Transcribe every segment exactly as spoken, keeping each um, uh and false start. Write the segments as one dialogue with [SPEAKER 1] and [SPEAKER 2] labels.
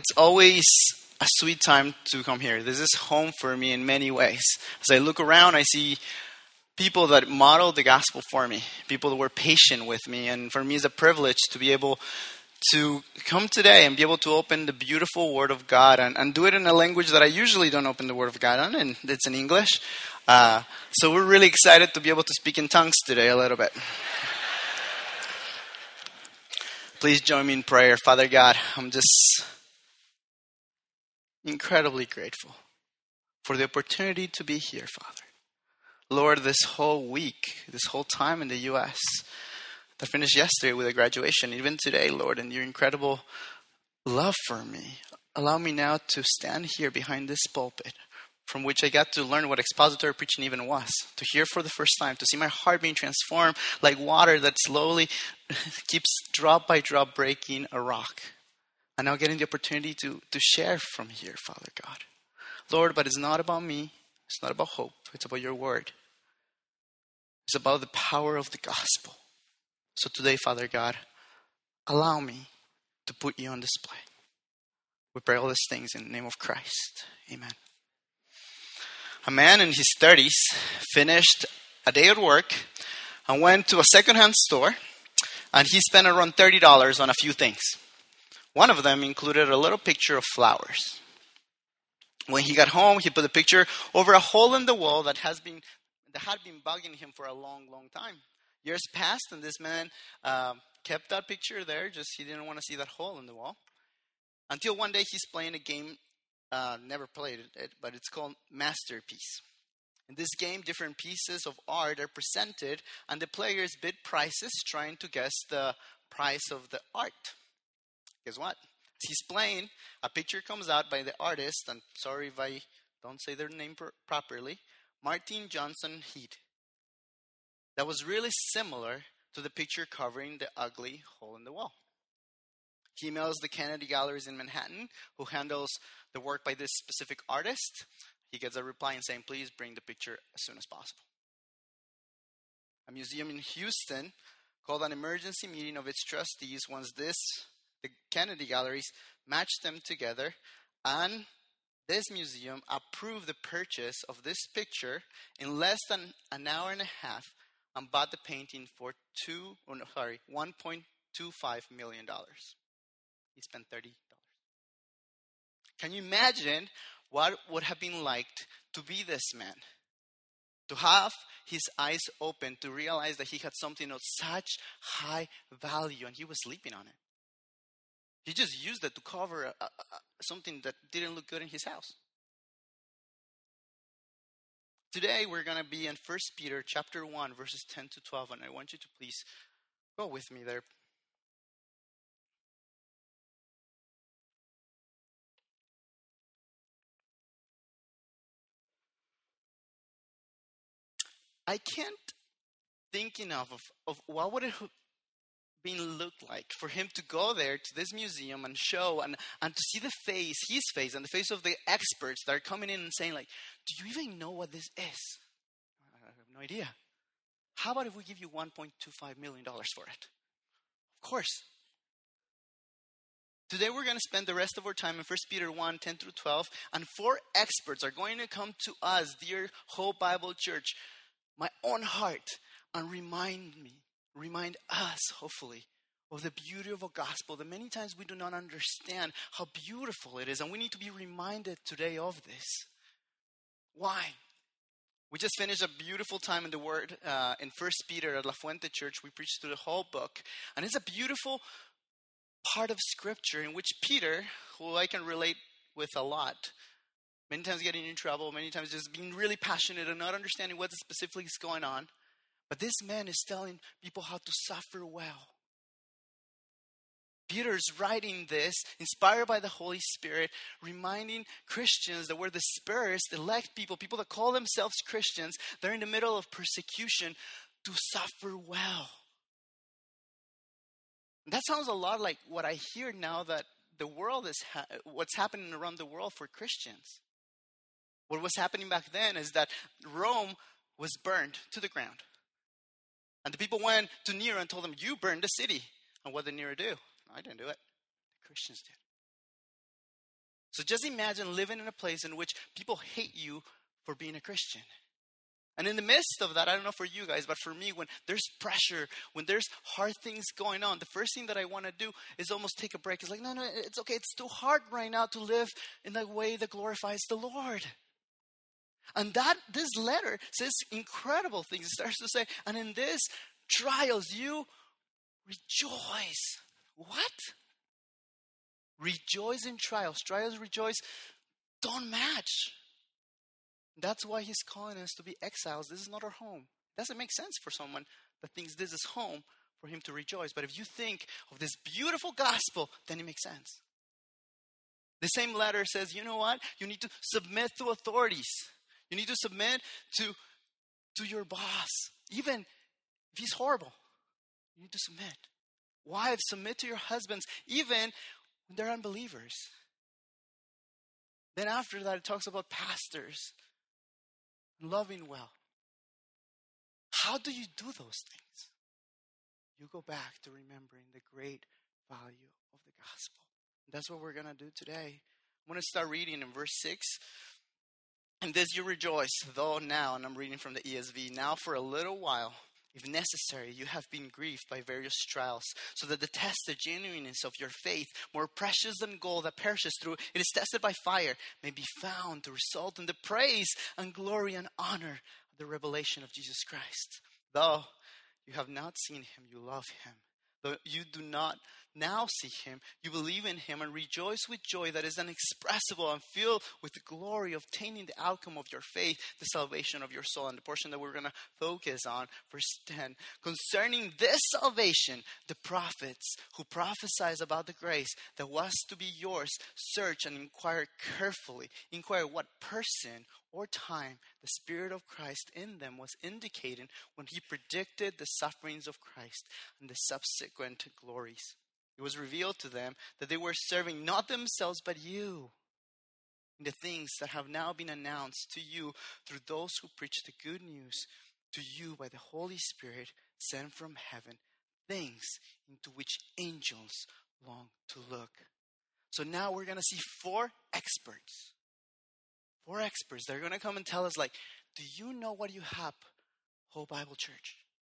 [SPEAKER 1] it's always a sweet time to come here. This is home for me in many ways. As I look around, I see people that model the gospel for me, people that were patient with me. And for me, it's a privilege to be able to come today and be able to open the beautiful Word of God and, and do it in a language that I usually don't open the Word of God on, and it's in English. Uh, so we're really excited to be able to speak in tongues today a little bit. Please join me in prayer. Father God, I'm just incredibly grateful for the opportunity to be here, Father. Lord, this whole week, this whole time in the U S, that finished yesterday with a graduation, even today, Lord, and your incredible love for me, allow me now to stand here behind this pulpit, from which I got to learn what expository preaching even was, to hear for the first time, to see my heart being transformed like water that slowly keeps drop by drop breaking a rock. And now getting the opportunity to, to share from here, Father God. Lord, but it's not about me. It's not about hope. It's about your word. It's about the power of the gospel. So today, Father God, allow me to put you on display. We pray all these things in the name of Christ. Amen. A man in his thirties finished a day at work and went to a secondhand store, and he spent around thirty dollars on a few things. One of them included a little picture of flowers. When he got home, he put the picture over a hole in the wall that has been that had been bugging him for a long, long time. Years passed, and this man uh, kept that picture there. Just he didn't want to see that hole in the wall. Until one day, he's playing a game. Uh, never played it, but it's called Masterpiece. In this game, different pieces of art are presented, and the players bid prices, trying to guess the price of the art. Guess what? As he's playing, a picture comes out by the artist, and sorry if I don't say their name pr- properly, Martin Johnson Heat. That was really similar to the picture covering the ugly hole in the wall. He emails the Kennedy Galleries in Manhattan, who handles the work by this specific artist. He gets a reply and saying, please bring the picture as soon as possible. A museum in Houston called an emergency meeting of its trustees once this the Kennedy Galleries matched them together, and this museum approved the purchase of this picture in less than an hour and a half and bought the painting for two, oh no, sorry, one point two five million dollars. He spent thirty dollars. Can you imagine what would have been like to be this man? To have his eyes open, to realize that he had something of such high value and he was sleeping on it. He just used it to cover a, a, a, something that didn't look good in his house. Today we're going to be in First Peter chapter one, verses ten to twelve, and I want you to please go with me there. I can't think enough of, of what would it have been look like for him to go there to this museum and show and, and to see the face, his face, and the face of the experts that are coming in and saying, like, do you even know what this is? I have no idea. How about if we give you one point two five million dollars for it? Of course. Today we're going to spend the rest of our time in First Peter one, ten through twelve, and four experts are going to come to us, dear Hope Bible Church, my own heart, and remind me, remind us, hopefully, of the beauty of a gospel that many times we do not understand how beautiful it is, and we need to be reminded today of this. Why? We just finished a beautiful time in the Word uh, in First Peter at La Fuente Church. We preached through the whole book, and it's a beautiful part of Scripture in which Peter, who I can relate with a lot, many times getting in trouble, many times just being really passionate and not understanding what specifically is going on. But this man is telling people how to suffer well. Peter's writing this, inspired by the Holy Spirit, reminding Christians that we're the dispersed, elect people, people that call themselves Christians, they're in the middle of persecution, to suffer well. And that sounds a lot like what I hear now that the world is, ha- what's happening around the world for Christians. What was happening back then is that Rome was burned to the ground. And the people went to Nero and told them, you burned the city. And what did Nero do? I didn't do it. The Christians did. So just imagine living in a place in which people hate you for being a Christian. And in the midst of that, I don't know for you guys, but for me, when there's pressure, when there's hard things going on, the first thing that I want to do is almost take a break. It's like, no, no, it's okay. It's too hard right now to live in a way that glorifies the Lord. And that this letter says incredible things. It starts to say, and in this trials, you rejoice. What? Rejoice in trials. Trials, rejoice, don't match. That's why he's calling us to be exiles. This is not our home. It doesn't make sense for someone that thinks this is home for him to rejoice. But if you think of this beautiful gospel, then it makes sense. The same letter says, you know what? You need to submit to authorities. You need to submit to, to your boss. Even if he's horrible, you need to submit. Wives, submit to your husbands, even when they're unbelievers. Then after that, it talks about pastors. Loving well. How do you do those things? You go back to remembering the great value of the gospel. That's what we're going to do today. I'm going to start reading in verse six. And this you rejoice, though now, and I'm reading from the E S V, now for a little while, if necessary, you have been grieved by various trials, so that the test, the genuineness of your faith, more precious than gold that perishes through, it is tested by fire, may be found to result in the praise and glory and honor of the revelation of Jesus Christ. Though you have not seen him, you love him. Though you do not now see him, you believe in him and rejoice with joy that is inexpressible and filled with the glory of obtaining the outcome of your faith, the salvation of your soul. And the portion that we're going to focus on, verse ten. Concerning this salvation, the prophets who prophesied about the grace that was to be yours, search and inquire carefully. Inquire what person or time the Spirit of Christ in them was indicating when he predicted the sufferings of Christ and the subsequent glories. It was revealed to them that they were serving not themselves but you in the things that have now been announced to you through those who preach the good news to you by the Holy Spirit sent from heaven, things into which angels long to look. So now we're going to see four experts. Four experts. They're going to come and tell us, like, do you know what you have, Whole Bible Church?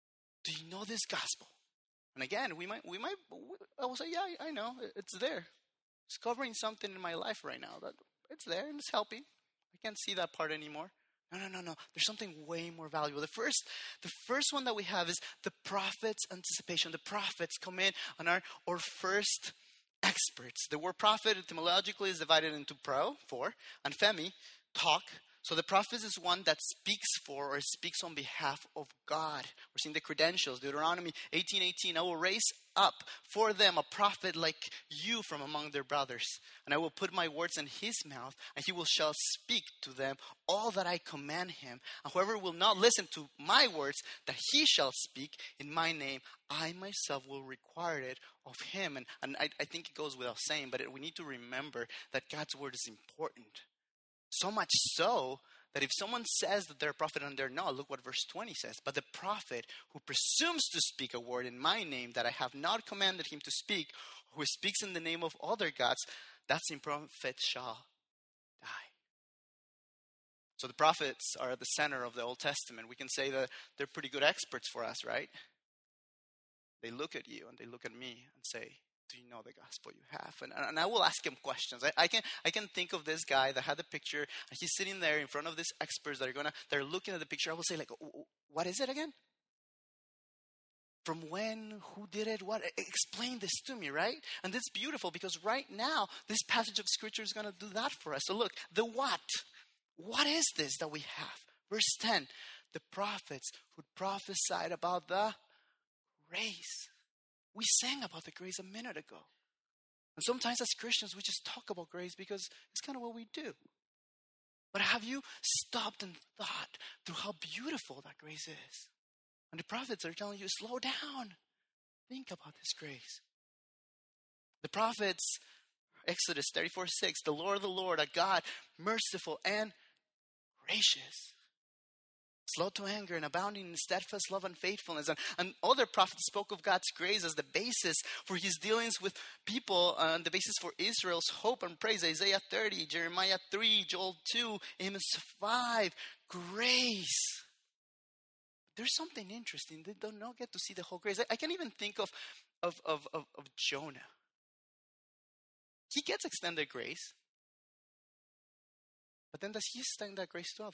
[SPEAKER 1] Do you know this gospel? And again, we might, we might, I will say, yeah, I know, it's there. It's covering something in my life right now. That it's there and it's helping. I can't see that part anymore. No, no, no, no. There's something way more valuable. The first, the first one that we have is the prophet's anticipation. The prophets come in and are our first experts. The word prophet etymologically is divided into pro, for, and femi, talk. So the prophet is one that speaks for or speaks on behalf of God. We're seeing the credentials. Deuteronomy eighteen eighteen. I will raise up for them a prophet like you from among their brothers. And I will put my words in his mouth, and he will shall speak to them all that I command him. And whoever will not listen to my words that he shall speak in my name, I myself will require it of him. And, and I, I think it goes without saying, but it, we need to remember that God's word is important. So much so that if someone says that they're a prophet and they're not, look what verse twenty says. But the prophet who presumes to speak a word in my name that I have not commanded him to speak, who speaks in the name of other gods, that same prophet shall die. So the prophets are at the center of the Old Testament. We can say that they're pretty good experts for us, right? They look at you and they look at me and say, do you know the gospel you have? And, and I will ask him questions. I, I can I can think of this guy that had the picture, and he's sitting there in front of these experts that are gonna they're looking at the picture. I will say, like, what is it again? From when? Who did it? What? Explain this to me, right? And it's beautiful because right now this passage of scripture is gonna do that for us. So look, the what? What is this that we have? Verse ten, the prophets who prophesied about the grace. We sang about the grace a minute ago. And sometimes as Christians, we just talk about grace because it's kind of what we do. But have you stopped and thought through how beautiful that grace is? And the prophets are telling you, slow down. Think about this grace. The prophets, Exodus thirty-four six, the Lord, the Lord, a God, merciful and gracious. slow to anger and abounding in steadfast love and faithfulness. And, and other prophets spoke of God's grace as the basis for his dealings with people, uh, and the basis for Israel's hope and praise. Isaiah thirty, Jeremiah three, Joel two, Amos five. Grace. There's something interesting. They don't not get to see the whole grace. I, I can even think of, of, of, of, of Jonah. He gets extended grace. But then does he extend that grace to others?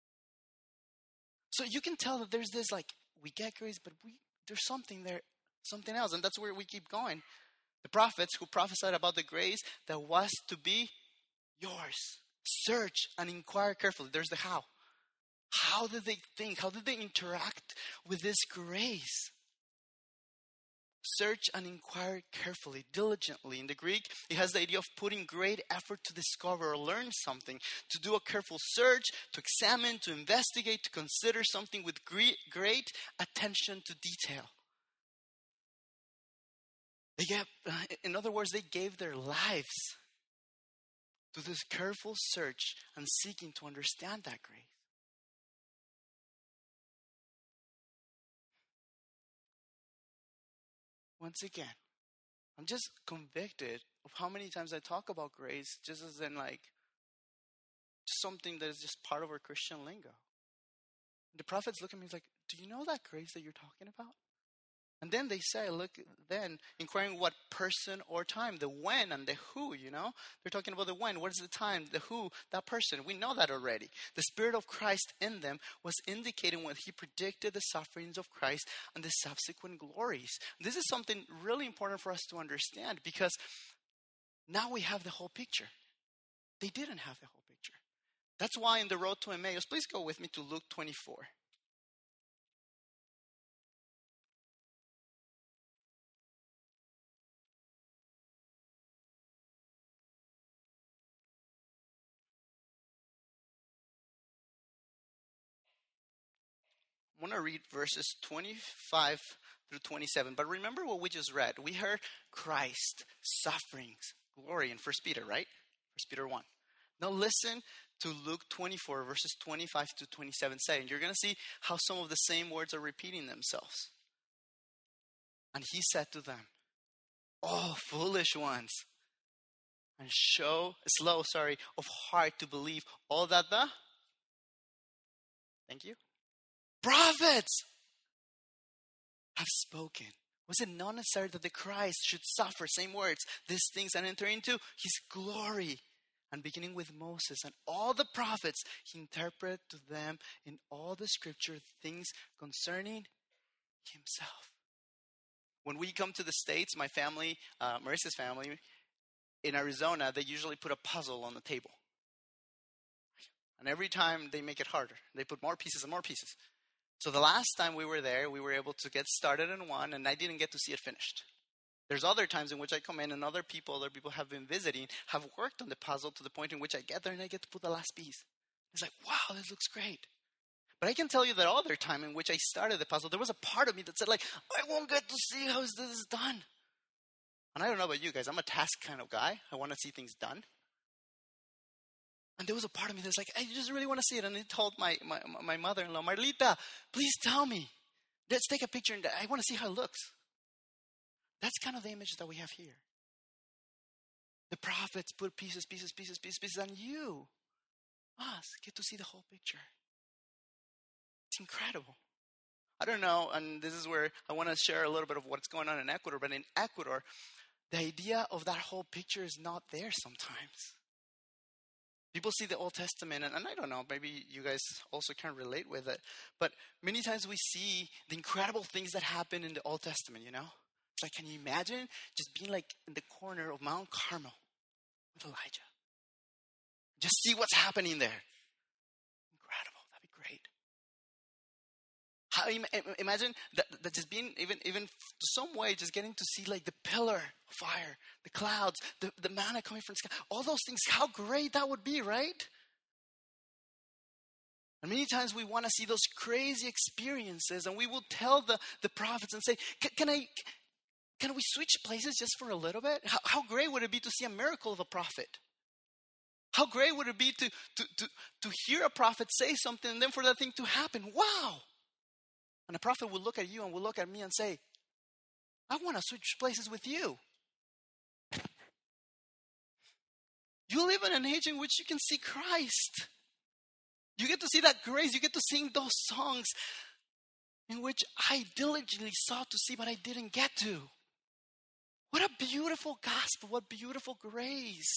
[SPEAKER 1] So you can tell that there's this, like, we get grace, but we there's something there, something else. And that's where we keep going. The prophets who prophesied about the grace that was to be yours. Search and inquire carefully. There's the how. How did they think? How did they interact with this grace? Search and inquire carefully, diligently. In the Greek, it has the idea of putting great effort to discover or learn something, to do a careful search, to examine, to investigate, to consider something with great, great attention to detail. They gave, in other words, they gave their lives to this careful search and seeking to understand that grace. Once again, I'm just convicted of how many times I talk about grace just as in like just something that is just part of our Christian lingo. The prophets look at me and like, do you know that grace that you're talking about? And then they say, look, then inquiring what person or time, the when and the who, you know? They're talking about the when. What is the time, the who, that person? We know that already. The Spirit of Christ in them was indicating when he predicted the sufferings of Christ and the subsequent glories. This is something really important for us to understand because now we have the whole picture. They didn't have the whole picture. That's why in the road to Emmaus, please go with me to Luke twenty-four. I'm going to read verses twenty-five through twenty-seven. But remember what we just read. We heard Christ, sufferings, glory in First Peter, right? First Peter one. Now listen to Luke twenty-four, verses twenty-five to twenty-seven say. And you're going to see how some of the same words are repeating themselves. And he said to them, "Oh, foolish ones, and show, slow, sorry, of heart to believe all that the," thank you, "prophets have spoken. Was it not necessary that the Christ should suffer," same words, "these things and enter into his glory? And beginning with Moses and all the prophets, he interpreted to them in all the scripture things concerning himself." When we come to the States, my family, uh, Marissa's family, in Arizona, they usually put a puzzle on the table. And every time they make it harder. They put more pieces and more pieces. So the last time we were there, we were able to get started in one, and I didn't get to see it finished. There's other times in which I come in, and other people, other people have been visiting, have worked on the puzzle to the point in which I get there and I get to put the last piece. It's like, wow, this looks great. But I can tell you that other time in which I started the puzzle, there was a part of me that said, like, I won't get to see how this is done. And I don't know about you guys, I'm a task kind of guy. I want to see things done. And there was a part of me that's like, I just really want to see it. And I told my, my, my mother-in-law, Marlita, please tell me. Let's take a picture and I want to see how it looks. That's kind of the image that we have here. The prophets put pieces, pieces, pieces, pieces, pieces, and you, us, get to see the whole picture. It's incredible. I don't know, and this is where I want to share a little bit of what's going on in Ecuador, but in Ecuador, the idea of that whole picture is not there sometimes. People see the Old Testament, and, and I don't know, maybe you guys also can relate with it, but many times we see the incredible things that happen in the Old Testament, you know? It's like, can you imagine just being like in the corner of Mount Carmel with Elijah? Just see what's happening there. Incredible. That'd be great. How, imagine that, that just being, even, even some way, just getting to see like the pillar of fire, the clouds, the, the manna coming from the sky, all those things, how great that would be, right? And many times we want to see those crazy experiences, and we will tell the, the prophets and say, can I... Can we switch places just for a little bit? How, how great would it be to see a miracle of a prophet? How great would it be to, to, to, to hear a prophet say something and then for that thing to happen? Wow. And a prophet will look at you and will look at me and say, I want to switch places with you. You live in an age in which you can see Christ. You get to see that grace. You get to sing those songs in which I diligently sought to see, but I didn't get to. What a beautiful gospel. What beautiful grace.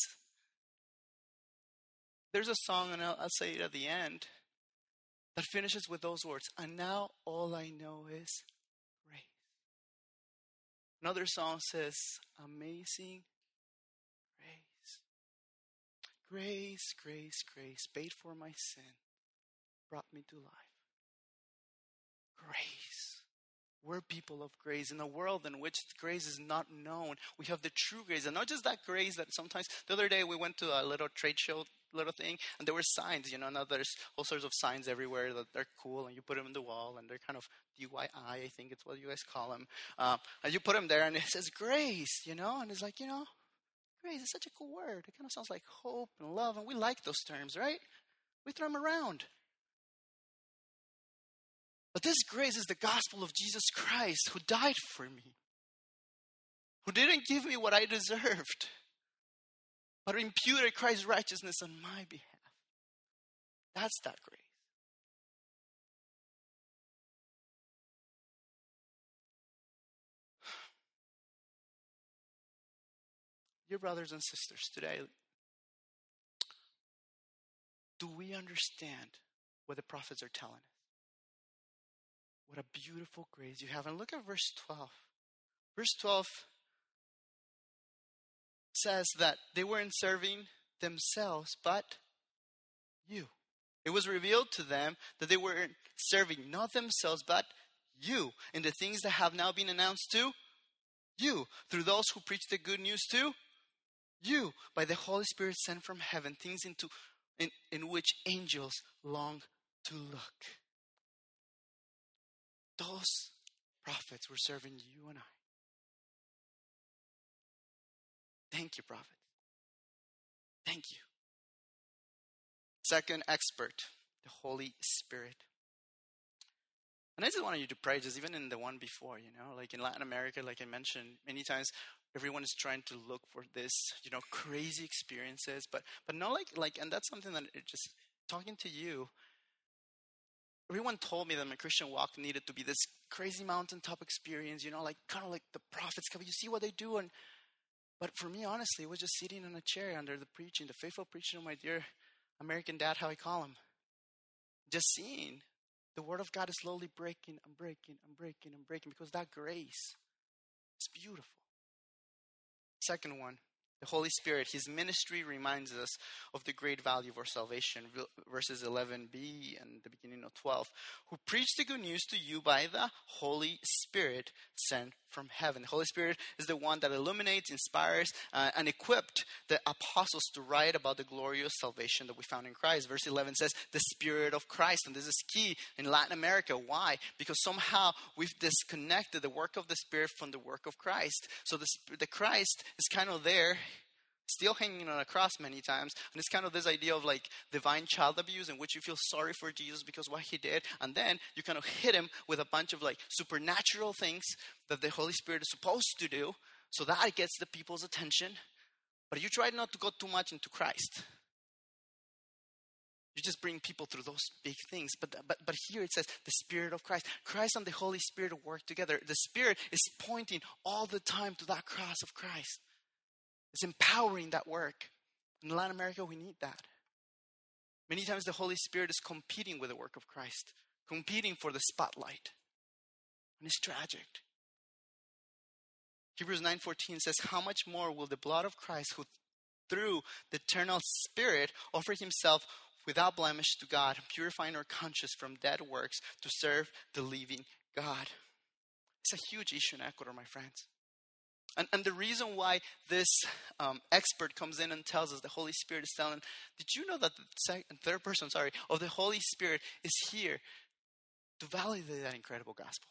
[SPEAKER 1] There's a song, and I'll, I'll say it at the end, that finishes with those words. And now all I know is grace. Another song says, amazing grace. Grace, grace, grace, paid for my sin, brought me to life. Grace. We're people of grace. In a world in which grace is not known, we have the true grace. And not just that grace that sometimes, the other day we went to a little trade show, little thing, and there were signs, you know, now there's all sorts of signs everywhere that they're cool, and you put them in the wall, and they're kind of D I Y, I think it's what you guys call them. Uh, and you put them there, and it says grace, you know, and it's like, you know, grace is such a cool word. It kind of sounds like hope and love, and we like those terms, right? We throw them around. But this grace is the gospel of Jesus Christ, who died for me, who didn't give me what I deserved, but imputed Christ's righteousness on my behalf. That's that grace. Dear brothers and sisters, today, do we understand what the prophets are telling us? What a beautiful grace you have. And look at verse twelve. Verse twelve says that they weren't serving themselves, but you. It was revealed to them that they weren't serving not themselves, but you, in the things that have now been announced to you, through those who preach the good news to you, by the Holy Spirit sent from heaven, things into in, in which angels long to look. Those prophets were serving you and I. Thank you, prophet. Thank you. Second expert, the Holy Spirit. And I just wanted you to pray, just even in the one before, you know, like in Latin America, like I mentioned, many times everyone is trying to look for this, you know, crazy experiences, but but not like, like, and that's something that it just, talking to you, everyone told me that my Christian walk needed to be this crazy mountaintop experience, you know, like kind of like the prophets. You see what they do. And but for me, honestly, it was just sitting in a chair under the preaching, the faithful preaching of my dear American dad, how I call him. Just seeing the word of God is slowly breaking and breaking and breaking and breaking, because that grace is beautiful. Second one, the Holy Spirit, his ministry reminds us of the great value of our salvation. Verses eleven b and the beginning of twelve. Who preach the good news to you by the Holy Spirit sent from heaven. The Holy Spirit is the one that illuminates, inspires, uh, and equipped the apostles to write about the glorious salvation that we found in Christ. Verse eleven says, the Spirit of Christ. And this is key in Latin America. Why? Because somehow we've disconnected the work of the Spirit from the work of Christ. So the, the Christ is kind of there, still hanging on a cross many times. And it's kind of this idea of like divine child abuse, in which you feel sorry for Jesus because what he did. And then you kind of hit him with a bunch of like supernatural things that the Holy Spirit is supposed to do. So that gets the people's attention. But you try not to go too much into Christ. You just bring people through those big things. But, but, but here it says the Spirit of Christ. Christ and the Holy Spirit work together. The Spirit is pointing all the time to that cross of Christ. It's empowering that work. In Latin America, we need that. Many times the Holy Spirit is competing with the work of Christ, competing for the spotlight. And it's tragic. Hebrews nine fourteen says, how much more will the blood of Christ, who through the eternal Spirit offer himself without blemish to God, purifying our conscience from dead works to serve the living God. It's a huge issue in Ecuador, my friends. And, and the reason why this um, expert comes in and tells us the Holy Spirit is telling, did you know that the second, third person, sorry, of the Holy Spirit is here to validate that incredible gospel?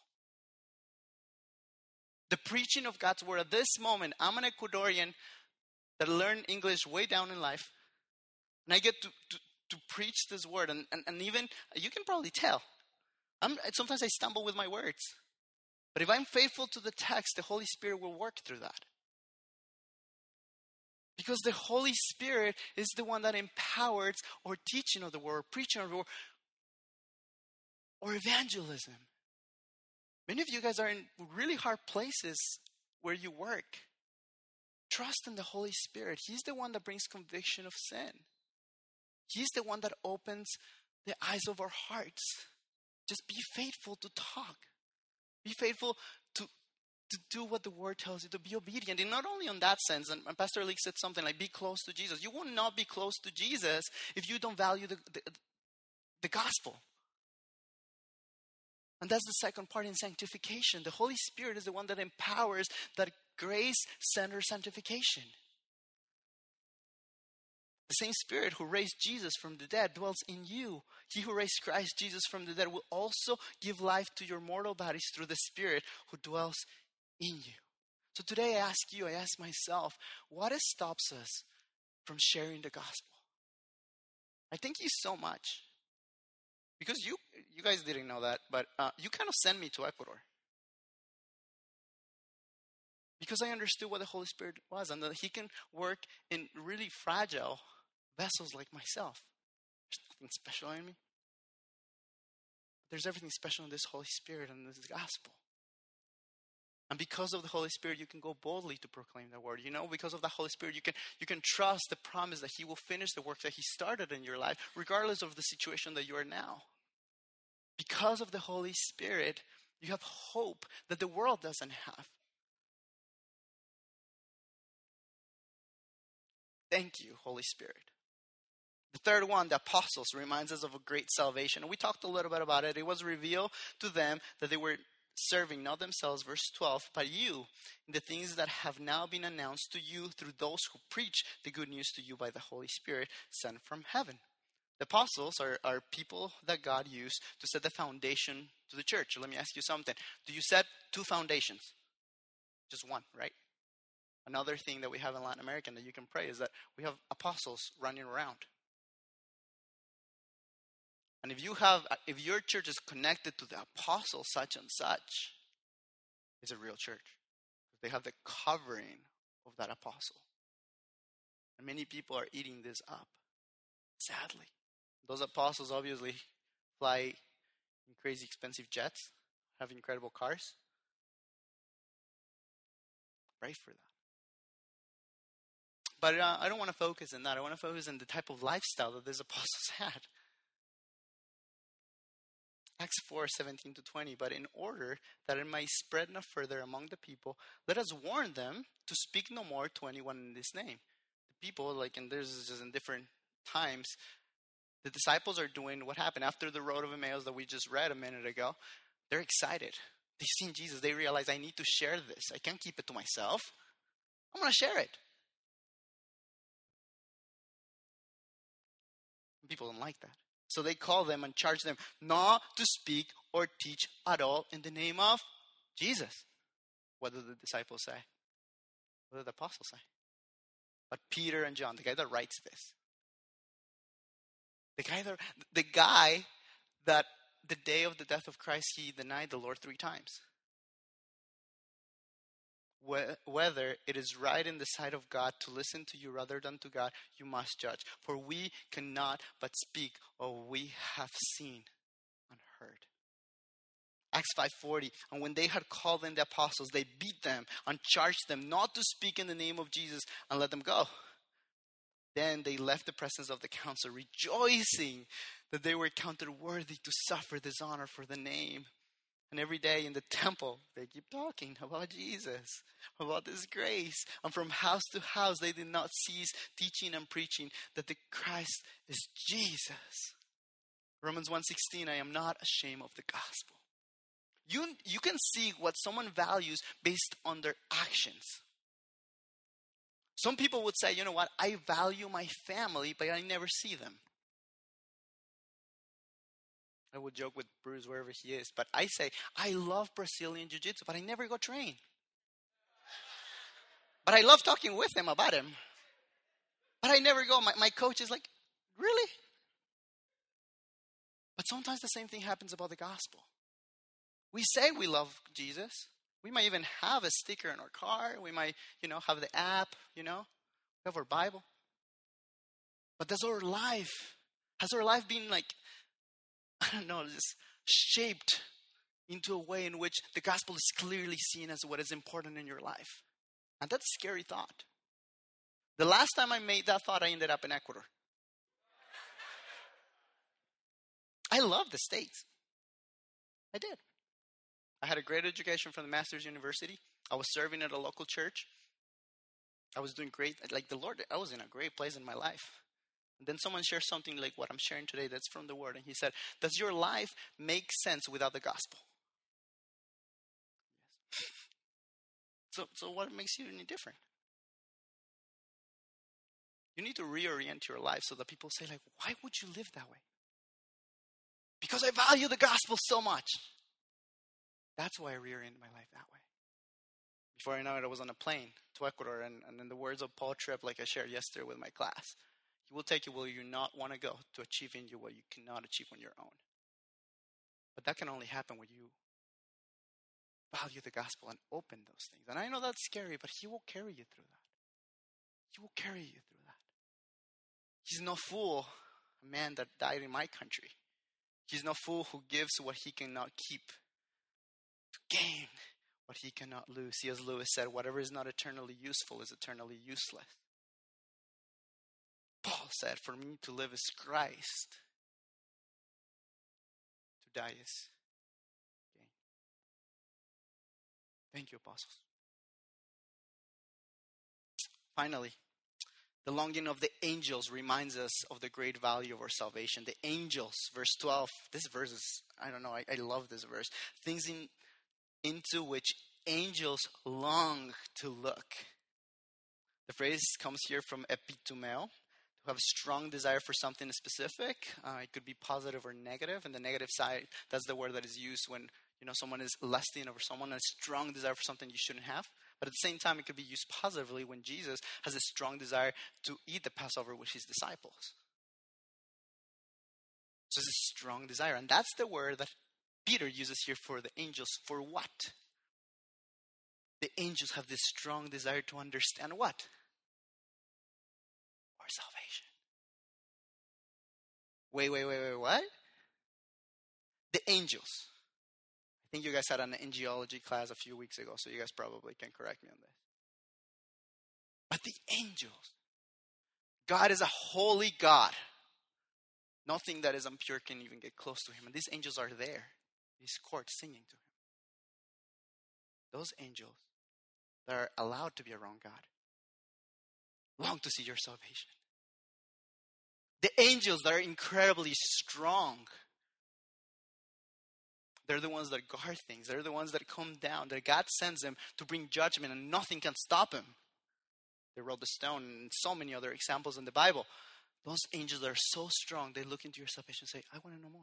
[SPEAKER 1] The preaching of God's word at this moment, I'm an Ecuadorian that learned English way down in life. And I get to, to, to preach this word. And, and, and even, you can probably tell. I'm, sometimes I stumble with my words. But if I'm faithful to the text, the Holy Spirit will work through that. Because the Holy Spirit is the one that empowers or teaching of the word, preaching of the word, or evangelism. Many of you guys are in really hard places where you work. Trust in the Holy Spirit. He's the one that brings conviction of sin. He's the one that opens the eyes of our hearts. Just be faithful to talk. Be faithful to, to do what the word tells you, to be obedient. And not only on that sense, and Pastor Lee said something like, be close to Jesus. You will not be close to Jesus if you don't value the, the, the gospel. And that's the second part in sanctification. The Holy Spirit is the one that empowers that grace-centered sanctification. The same Spirit who raised Jesus from the dead dwells in you. He who raised Christ Jesus from the dead will also give life to your mortal bodies through the Spirit who dwells in you. So today I ask you, I ask myself, what stops us from sharing the gospel? I thank you so much. Because you you guys didn't know that, but uh, you kind of sent me to Ecuador. Because I understood what the Holy Spirit was and that He can work in really fragile vessels like myself. There's nothing special in me. There's everything special in this Holy Spirit and this gospel. And because of the Holy Spirit, you can go boldly to proclaim the word. You know, because of the Holy Spirit, you can you can trust the promise that He will finish the work that He started in your life, regardless of the situation that you are now. Because of the Holy Spirit, you have hope that the world doesn't have. Thank you, Holy Spirit. The third one, the apostles, reminds us of a great salvation. And we talked a little bit about it. It was revealed to them that they were serving not themselves, verse twelve, but you, in the things that have now been announced to you through those who preach the good news to you by the Holy Spirit sent from heaven. The apostles are, are people that God used to set the foundation to the church. Let me ask you something. Do you set two foundations? Just one, right? Another thing that we have in Latin America that you can pray is that we have apostles running around. And if you have, if your church is connected to the apostle such and such, it's a real church. They have the covering of that apostle. And many people are eating this up, sadly. Those apostles obviously fly in crazy expensive jets, have incredible cars. Pray for that. But uh, I don't want to focus on that. I want to focus on the type of lifestyle that these apostles had. Acts four, seventeen to twenty. But in order that it might spread no further among the people, let us warn them to speak no more to anyone in this name. The people, like, and this is just in different times, the disciples are doing what happened after the road of Emmaus that we just read a minute ago. They're excited. They've seen Jesus. They realize, I need to share this. I can't keep it to myself. I'm going to share it. People don't like that. So they call them and charge them not to speak or teach at all in the name of Jesus. What do the disciples say? What do the apostles say? But Peter and John, the guy that writes this, the guy that, the guy that the day of the death of Christ, he denied the Lord three times. Whether it is right in the sight of God to listen to you rather than to God, you must judge. For we cannot but speak of what we have seen and heard. Acts five forty, and when they had called in the apostles, they beat them and charged them not to speak in the name of Jesus and let them go. Then they left the presence of the council, rejoicing that they were counted worthy to suffer dishonor for the name. And every day in the temple, they keep talking about Jesus, about this grace. And from house to house, they did not cease teaching and preaching that the Christ is Jesus. Romans one sixteen, I am not ashamed of the gospel. You, you can see what someone values based on their actions. Some people would say, you know what, I value my family, but I never see them. I would joke with Bruce wherever he is, but I say, I love Brazilian Jiu-Jitsu, but I never go train. But I love talking with him about him. But I never go. My, my coach is like, Really? But sometimes the same thing happens about the gospel. We say we love Jesus. We might even have a sticker in our car. We might, you know, have the app, you know, we have our Bible. But does our life, has our life been like, I don't know, just shaped into a way in which the gospel is clearly seen as what is important in your life? And that's a scary thought. The last time I made that thought, I ended up in Ecuador. I love the States. I did. I had a great education from the Masters University. I was serving at a local church. I was doing great. Like the Lord, I was in a great place in my life. And then someone shared something like what I'm sharing today that's from the Word. And he said, does your life make sense without the gospel? Yes. So, so what makes you any different? You need to reorient your life so that people say, like, why would you live that way? Because I value the gospel so much. That's why I reoriented my life that way. Before I know it, I was on a plane to Ecuador, and, and in the words of Paul Tripp, like I shared yesterday with my class, he will take you where you not want to go to achieve in you what you cannot achieve on your own. But that can only happen when you value the gospel and open those things. And I know that's scary, but he will carry you through that. He will carry you through that. He's no fool, a man that died in my country. He's no fool who gives what he cannot keep to gain what he cannot lose. C S Lewis said, whatever is not eternally useful is eternally useless. Paul said, for me to live is Christ. To die is gain. Thank you, apostles. Finally, the longing of the angels reminds us of the great value of our salvation. The angels, verse twelve, this verse is, I don't know, I, I love this verse. Things in, into which angels long to look. The phrase comes here from epitumeo, to have a strong desire for something specific. Uh, it could be positive or negative. And the negative side, that's the word that is used when, you know, someone is lusting over someone, a strong desire for something you shouldn't have. But at the same time, it could be used positively when Jesus has a strong desire to eat the Passover with his disciples. So it's a strong desire. And that's the word that Peter uses here for the angels. For what? The angels have this strong desire to understand what? Our salvation. Wait, wait, wait, wait, what? The angels. I think you guys had an angelology class a few weeks ago, so you guys probably can correct me on this. But the angels. God is a holy God. Nothing that is impure can even get close to him. And these angels are there. His court singing to him. Those angels that are allowed to be around God long to see your salvation. The angels that are incredibly strong, they're the ones that guard things. They're the ones that come down, that God sends them to bring judgment and nothing can stop him. They rolled the stone and so many other examples in the Bible. Those angels that are so strong, they look into your salvation and say, I want to know more.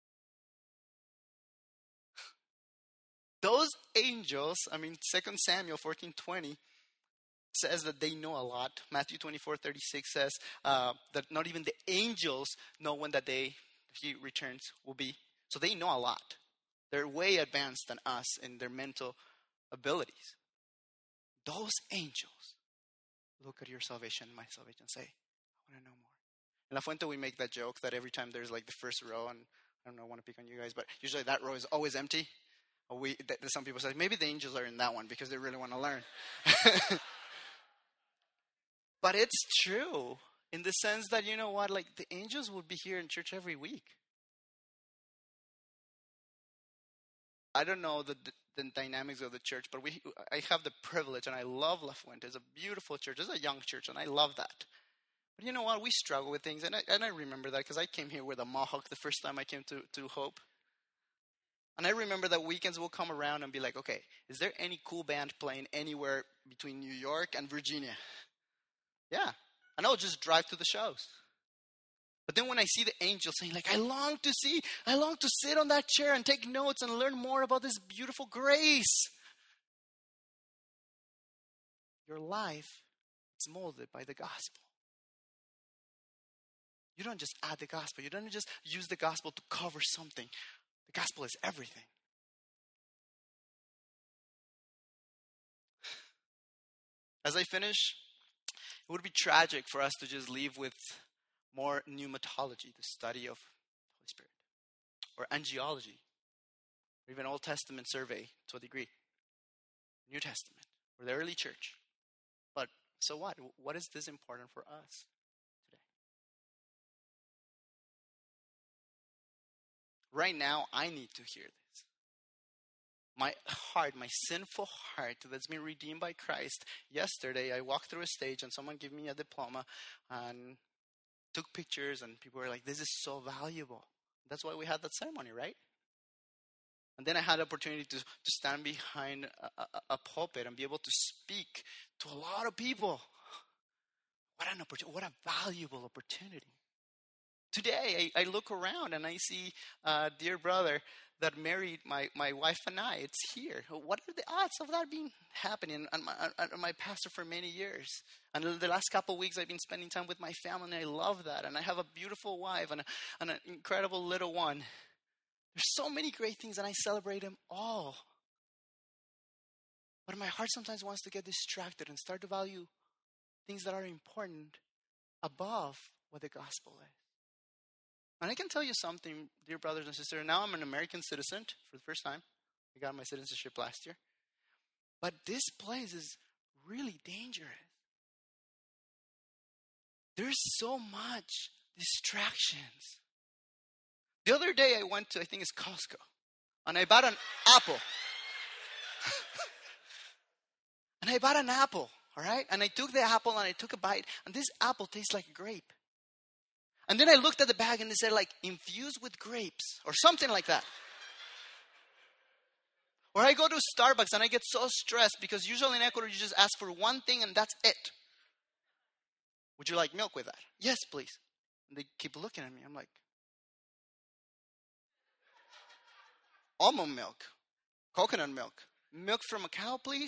[SPEAKER 1] Those angels, I mean, Second Samuel fourteen twenty says that they know a lot. Matthew twenty-four thirty-six says uh, that not even the angels know when that day he returns will be. So they know a lot. They're way advanced than us in their mental abilities. Those angels look at your salvation and my salvation and say, I want to know more. In La Fuente, we make that joke that every time there's like the first row, and I don't know, I want to pick on you guys, but usually that row is always empty. We, some people say, maybe the angels are in that one because they really want to learn. But it's true in the sense that, you know what, like the angels would be here in church every week. I don't know the, the, the dynamics of the church, but we I have the privilege, and I love La Fuente. It's a beautiful church. It's a young church, and I love that. But you know what? We struggle with things, and I, and I remember that because I came here with a mohawk the first time I came to, to Hope. And I remember that weekends will come around and be like, okay, is there any cool band playing anywhere between New York and Virginia? Yeah. And I'll just drive to the shows. But then when I see the angels saying, like, I long to see, I long to sit on that chair and take notes and learn more about this beautiful grace. Your life is molded by the gospel. You don't just add the gospel. You don't just use the gospel to cover something. The gospel is everything. As I finish, it would be tragic for us to just leave with more pneumatology, the study of the Holy Spirit, or angiology, or even Old Testament survey to a degree, New Testament, or the early church. But so what? What is this important for us today? Right now, I need to hear this. My heart, my sinful heart that's been redeemed by Christ. Yesterday, I walked through a stage and someone gave me a diploma and took pictures, and people were like, this is so valuable. That's why we had that ceremony, right? And then I had the opportunity to, to stand behind a, a, a pulpit and be able to speak to a lot of people. What an opportunity, what a valuable opportunity. Today, I, I look around and I see a dear brother that married my, my wife and I. It's here. What are the odds of that being happening? And my, and my pastor for many years. And the last couple of weeks, I've been spending time with my family, and I love that. And I have a beautiful wife and, a, and an incredible little one. There's so many great things, and I celebrate them all. But my heart sometimes wants to get distracted and start to value things that are important above what the gospel is. And I can tell you something, dear brothers and sisters. Now I'm an American citizen for the first time. I got my citizenship last year. But this place is really dangerous. There's so much distractions. The other day I went to, I think it's Costco, and I bought an apple. and I bought an apple, all right? And I took the apple and I took a bite, and this apple tastes like a grape. And then I looked at the bag and it said like infused with grapes or something like that. Or I go to Starbucks and I get so stressed because usually in Ecuador you just ask for one thing and that's it. Would you like milk with that? Yes, please. And they keep looking at me. I'm like, almond milk, coconut milk, milk from a cow, please.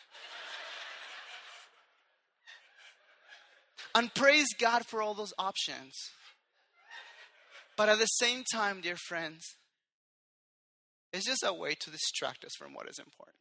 [SPEAKER 1] And praise God for all those options. But at the same time, dear friends, it's just a way to distract us from what is important.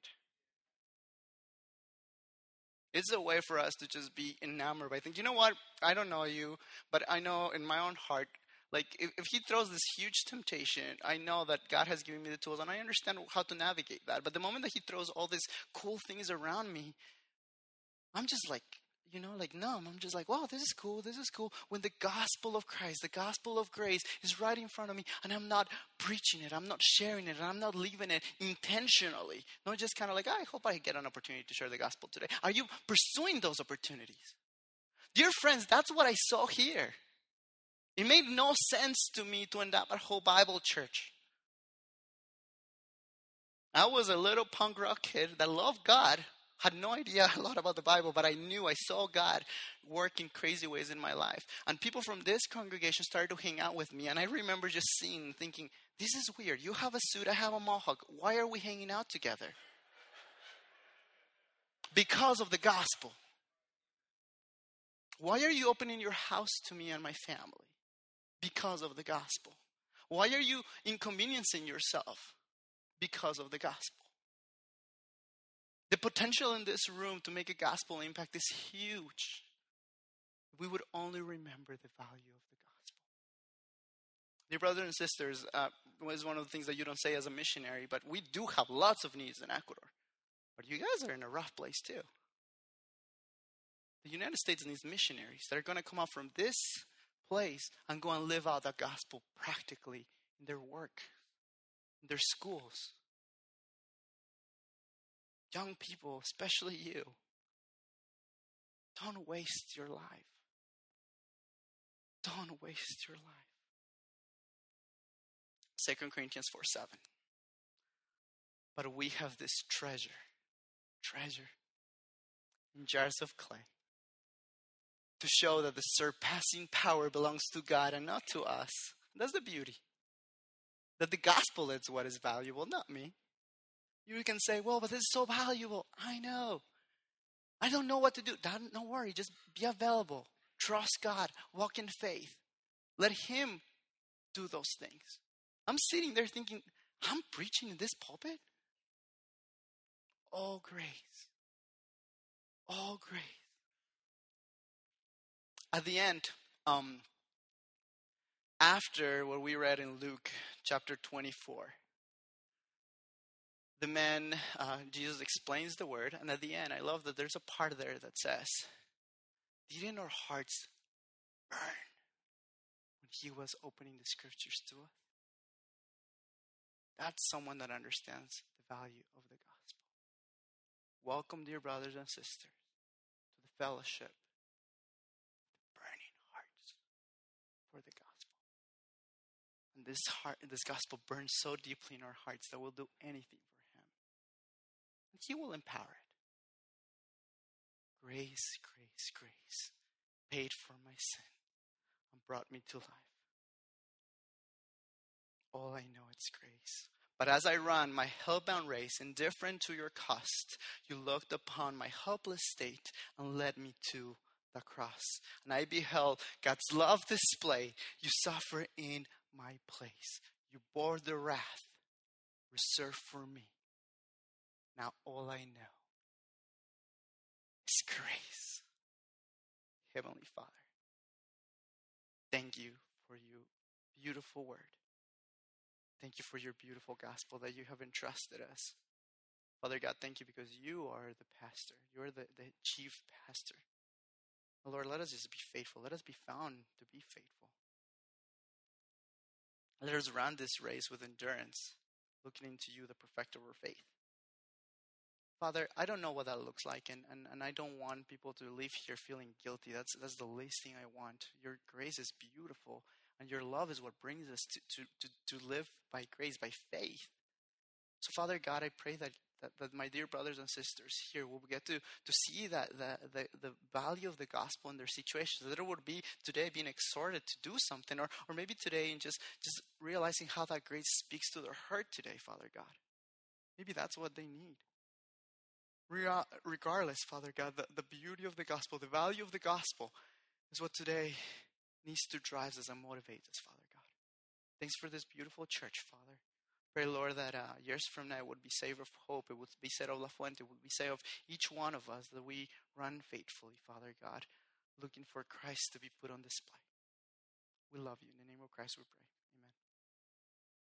[SPEAKER 1] It's a way for us to just be enamored by things. You know what? I don't know you, but I know in my own heart, like if, if he throws this huge temptation, I know that God has given me the tools and I understand how to navigate that. But the moment that he throws all these cool things around me, I'm just like, you know, like numb. I'm just like, wow, this is cool. This is cool. When the gospel of Christ, the gospel of grace is right in front of me and I'm not preaching it. I'm not sharing it. And I'm not living it intentionally. Not just kind of like, I hope I get an opportunity to share the gospel today. Are you pursuing those opportunities? Dear friends, that's what I saw here. It made no sense to me to end up at Whole Bible Church. I was a little punk rock kid that loved God. Had no idea a lot about the Bible, but I knew, I saw God work in crazy ways in my life. And people from this congregation started to hang out with me. And I remember just seeing and thinking, this is weird. You have a suit, I have a mohawk. Why are we hanging out together? Because of the gospel. Why are you opening your house to me and my family? Because of the gospel. Why are you inconveniencing yourself? Because of the gospel. The potential in this room to make a gospel impact is huge. We would only remember the value of the gospel. Dear brothers and sisters, uh, was one of the things that you don't say as a missionary, but we do have lots of needs in Ecuador. But you guys are in a rough place too. The United States needs missionaries that are going to come out from this place and go and live out that gospel practically in their work, in their schools. Young people, especially you, don't waste your life. Don't waste your life. Second Corinthians four seven. But we have this treasure, treasure in jars of clay to show that the surpassing power belongs to God and not to us. That's the beauty. That the gospel is what is valuable, not me. You can say, well, but this is so valuable. I know. I don't know what to do. Don't, don't worry. Just be available. Trust God. Walk in faith. Let him do those things. I'm sitting there thinking, I'm preaching in this pulpit? All grace. All grace. At the end, um, after what we read in Luke chapter twenty-four, the man, uh, Jesus explains the word, and at the end, I love that there's a part there that says, didn't our hearts burn when he was opening the scriptures to us? That's someone that understands the value of the gospel. Welcome, dear brothers and sisters, to the fellowship with burning hearts for the gospel. And this heart, this gospel burns so deeply in our hearts that we'll do anything for him. And he will empower it. Grace, grace, grace paid for my sin and brought me to life. All I know is grace. But as I run my hell-bound race, indifferent to your cost, you looked upon my helpless state and led me to the cross. And I beheld God's love display. You suffer in my place. You bore the wrath reserved for me. Now all I know is grace. Heavenly Father, thank you for your beautiful word. Thank you for your beautiful gospel that you have entrusted us. Father God, thank you because you are the pastor. You're the, the chief pastor. Lord, let us just be faithful. Let us be found to be faithful. Let us run this race with endurance, looking into you, the perfecter of our faith. Father, I don't know what that looks like, and, and, and I don't want people to leave here feeling guilty. That's that's the least thing I want. Your grace is beautiful, and your love is what brings us to, to, to, to live by grace, by faith. So, Father God, I pray that, that, that my dear brothers and sisters here will get to, to see that the, the, the value of the gospel in their situations, that it would be today being exhorted to do something, or, or maybe today and just, just realizing how that grace speaks to their heart today, Father God. Maybe that's what they need. Regardless, Father God, the, the beauty of the gospel, the value of the gospel is what today needs to drive us and motivate us, Father God. Thanks for this beautiful church, Father. Pray, Lord, that uh, years from now it would be said of Hope, it would be said of La Fuente, it would be said of each one of us that we run faithfully, Father God, looking for Christ to be put on display. We love you. In the name of Christ we pray.